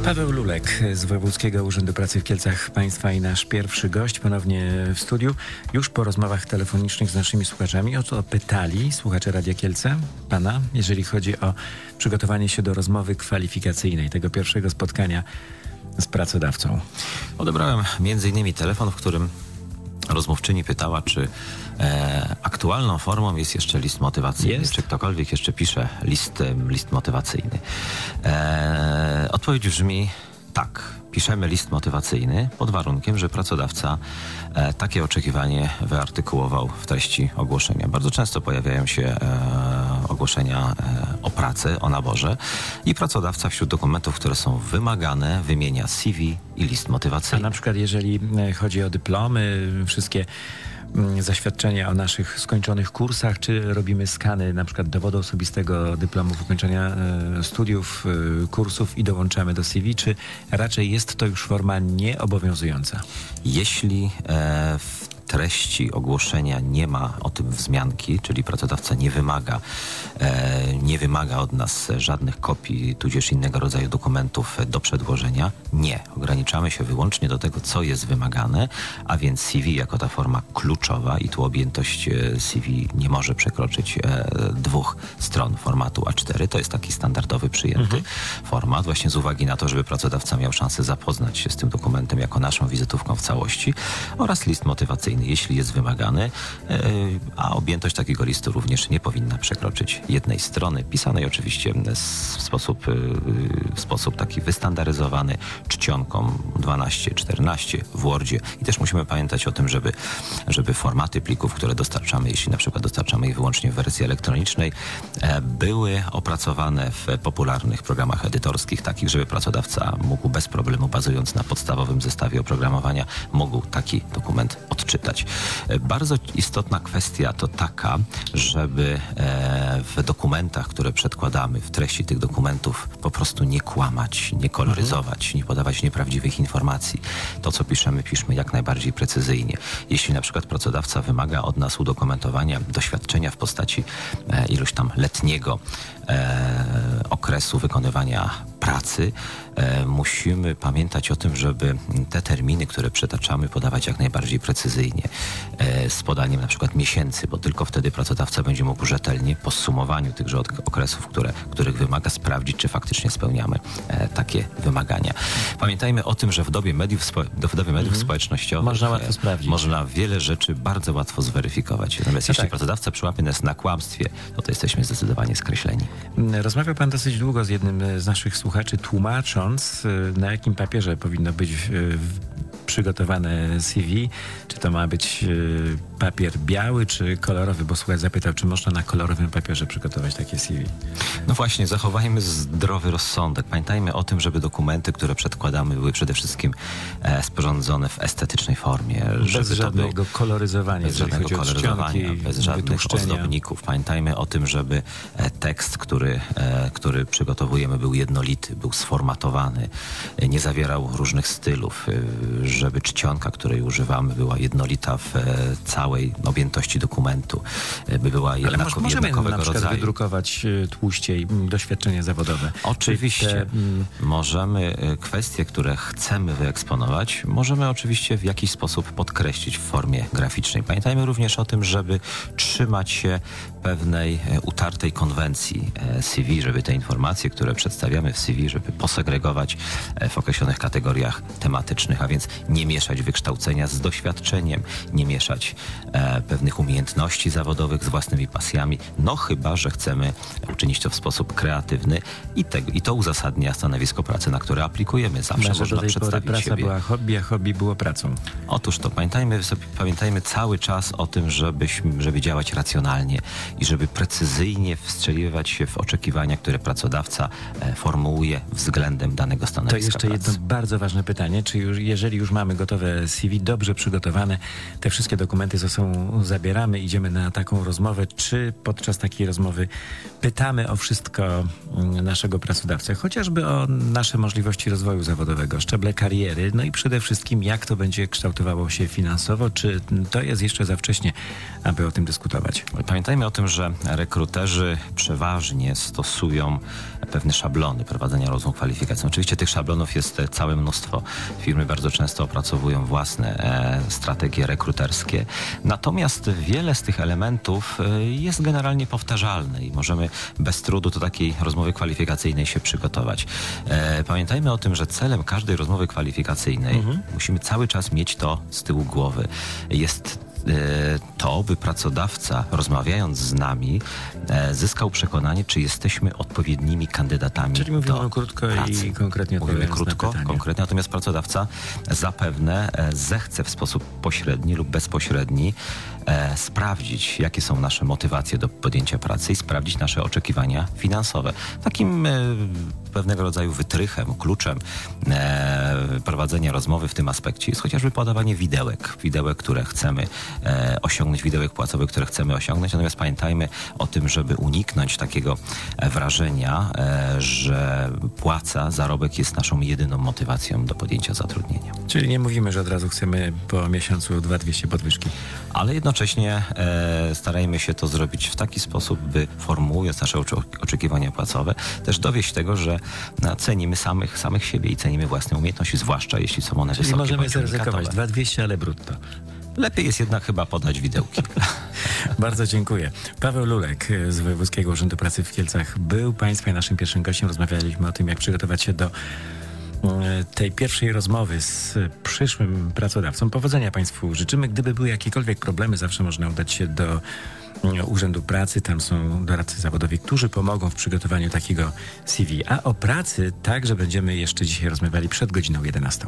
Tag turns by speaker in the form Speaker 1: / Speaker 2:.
Speaker 1: Paweł Lulek z Wojewódzkiego Urzędu Pracy w Kielcach Państwa i nasz pierwszy gość ponownie w studiu. Już po rozmowach telefonicznych z naszymi słuchaczami o to pytali słuchacze Radia Kielce pana, jeżeli chodzi o przygotowanie się do rozmowy kwalifikacyjnej, tego pierwszego spotkania z pracodawcą.
Speaker 2: Odebrałem m.in. telefon, w którym rozmówczyni pytała, czy aktualną formą jest jeszcze list motywacyjny, czy ktokolwiek jeszcze pisze list motywacyjny. Odpowiedź brzmi tak. Piszemy list motywacyjny pod warunkiem, że pracodawca takie oczekiwanie wyartykułował w treści ogłoszenia. Bardzo często pojawiają się ogłoszenia o pracę, o naborze i pracodawca wśród dokumentów, które są wymagane, wymienia CV i list motywacyjny.
Speaker 1: A na przykład jeżeli chodzi o dyplomy, wszystkie zaświadczenia o naszych skończonych kursach, czy robimy skany na przykład dowodu osobistego, dyplomów ukończenia studiów, kursów i dołączamy do CV, czy raczej jest to już forma nieobowiązująca?
Speaker 2: Jeśli w treści ogłoszenia nie ma o tym wzmianki, czyli pracodawca nie wymaga od nas żadnych kopii, tudzież innego rodzaju dokumentów do przedłożenia, nie. Ograniczamy się wyłącznie do tego, co jest wymagane, a więc CV jako ta forma kluczowa i tu objętość CV nie może przekroczyć 2 stron formatu A4. To jest taki standardowy przyjęty format, właśnie z uwagi na to, żeby pracodawca miał szansę zapoznać się z tym dokumentem jako naszą wizytówką w całości, oraz list motywacyjny, jeśli jest wymagany, a objętość takiego listu również nie powinna przekroczyć 1 strony, pisanej oczywiście w sposób taki wystandaryzowany, czcionką 12-14 w Wordzie. I też musimy pamiętać o tym, żeby formaty plików, które dostarczamy, jeśli na przykład dostarczamy je wyłącznie w wersji elektronicznej, były opracowane w popularnych programach edytorskich, takich, żeby pracodawca mógł bez problemu, bazując na podstawowym zestawie oprogramowania, mógł taki dokument odczytać. Bardzo istotna kwestia to taka, żeby w dokumentach, które przedkładamy, w treści tych dokumentów po prostu nie kłamać, nie koloryzować, nie podawać nieprawdziwych informacji. To, co piszemy jak najbardziej precyzyjnie. Jeśli na przykład pracodawca wymaga od nas udokumentowania doświadczenia w postaci iluś tam letniego okresu wykonywania pracy, musimy pamiętać o tym, żeby te terminy, które przytaczamy, podawać jak najbardziej precyzyjnie, z podaniem na przykład miesięcy, bo tylko wtedy pracodawca będzie mógł rzetelnie po zsumowaniu tychże okresów, których wymaga, sprawdzić, czy faktycznie spełniamy takie wymagania. Pamiętajmy o tym, że w dobie mediów społecznościowych
Speaker 1: można łatwo sprawdzić.
Speaker 2: Można wiele rzeczy bardzo łatwo zweryfikować. Natomiast jeśli pracodawca przyłapie nas na kłamstwie, to jesteśmy zdecydowanie skreśleni.
Speaker 1: Rozmawiał pan dosyć długo z jednym z naszych słuchaczy, tłumacząc, na jakim papierze powinno być przygotowane CV. Czy to ma być papier biały, czy kolorowy? Bo słuchacz zapytał, czy można na kolorowym papierze przygotować takie CV.
Speaker 2: No właśnie, zachowajmy zdrowy rozsądek. Pamiętajmy o tym, żeby dokumenty, które przedkładamy, były przede wszystkim sporządzone w estetycznej formie.
Speaker 1: Bez żadnego koloryzowania,
Speaker 2: bez żadnego koloryzowania, bez żadnych ozdobników. Pamiętajmy o tym, żeby tekst, który przygotowujemy, był jednolity, był sformatowany, nie zawierał różnych stylów, żeby czcionka, której używamy, była jednolita w całej objętości dokumentu, by była jednakowego rodzaju.
Speaker 1: Możemy na przykład wydrukować tłuściej doświadczenie zawodowe.
Speaker 2: Oczywiście. Możemy kwestie, które chcemy wyeksponować, możemy oczywiście w jakiś sposób podkreślić w formie graficznej. Pamiętajmy również o tym, żeby trzymać się pewnej utartej konwencji CV, żeby te informacje, które przedstawiamy w CV, żeby posegregować w określonych kategoriach tematycznych, a więc nie mieszać wykształcenia z doświadczeniem, nie mieszać pewnych umiejętności zawodowych z własnymi pasjami, no chyba że chcemy uczynić to w sposób kreatywny i to uzasadnia stanowisko pracy, na które aplikujemy. Zawsze można przedstawić
Speaker 1: praca
Speaker 2: siebie.
Speaker 1: Była hobby, a hobby było pracą.
Speaker 2: Otóż to, pamiętajmy cały czas o tym, żeby działać racjonalnie i żeby precyzyjnie wstrzeliwać się w oczekiwania, które pracodawca formułuje względem danego stanowiska
Speaker 1: To jeszcze
Speaker 2: pracy.
Speaker 1: jedno bardzo ważne pytanie, czy jeżeli już mamy gotowe CV, dobrze przygotowane, te wszystkie dokumenty ze sobą zabieramy, idziemy na taką rozmowę, czy podczas takiej rozmowy pytamy o wszystko naszego pracodawcę, chociażby o nasze możliwości rozwoju zawodowego, szczeble kariery, no i przede wszystkim jak to będzie kształtowało się finansowo, czy to jest jeszcze za wcześnie, aby o tym dyskutować?
Speaker 2: Pamiętajmy o tym, Powiedziałbym, że rekruterzy przeważnie stosują pewne szablony prowadzenia rozmów kwalifikacyjnych. Oczywiście tych szablonów jest całe mnóstwo. Firmy bardzo często opracowują własne strategie rekruterskie. Natomiast wiele z tych elementów jest generalnie powtarzalne i możemy bez trudu do takiej rozmowy kwalifikacyjnej się przygotować. Pamiętajmy o tym, że celem każdej rozmowy kwalifikacyjnej musimy cały czas mieć to z tyłu głowy. Jest to, by pracodawca, rozmawiając z nami, zyskał przekonanie, czy jesteśmy odpowiednimi kandydatami.
Speaker 1: Czyli mówimy
Speaker 2: do
Speaker 1: krótko
Speaker 2: pracy.
Speaker 1: i konkretnie.
Speaker 2: Mówimy krótko, konkretnie, natomiast pracodawca zapewne zechce w sposób pośredni lub bezpośredni sprawdzić, jakie są nasze motywacje do podjęcia pracy i sprawdzić nasze oczekiwania finansowe. Takim pewnego rodzaju wytrychem, kluczem prowadzenia rozmowy w tym aspekcie jest chociażby podawanie widełek, które chcemy osiągnąć, widełek płacowych, które chcemy osiągnąć. Natomiast pamiętajmy o tym, żeby uniknąć takiego wrażenia, że płaca, zarobek jest naszą jedyną motywacją do podjęcia zatrudnienia.
Speaker 1: Czyli nie mówimy, że od razu chcemy po miesiącu 2200 podwyżki.
Speaker 2: Ale jednocześnie starajmy się to zrobić w taki sposób, by formułując nasze oczekiwania płacowe, też dowieść tego, że cenimy samych siebie i cenimy własne umiejętności, zwłaszcza jeśli są one
Speaker 1: Czyli
Speaker 2: wysokie.
Speaker 1: możemy zaryzykować 2200, ale brutto.
Speaker 2: Lepiej jest jednak chyba podać widełki.
Speaker 1: Bardzo dziękuję. Paweł Lulek z Wojewódzkiego Urzędu Pracy w Kielcach był Państwa i naszym pierwszym gościem. Rozmawialiśmy o tym, jak przygotować się do tej pierwszej rozmowy z przyszłym pracodawcą. Powodzenia Państwu życzymy. Gdyby były jakiekolwiek problemy, zawsze można udać się do Urzędu Pracy. Tam są doradcy zawodowi, którzy pomogą w przygotowaniu takiego CV. A o pracy także będziemy jeszcze dzisiaj rozmawiali przed godziną 11.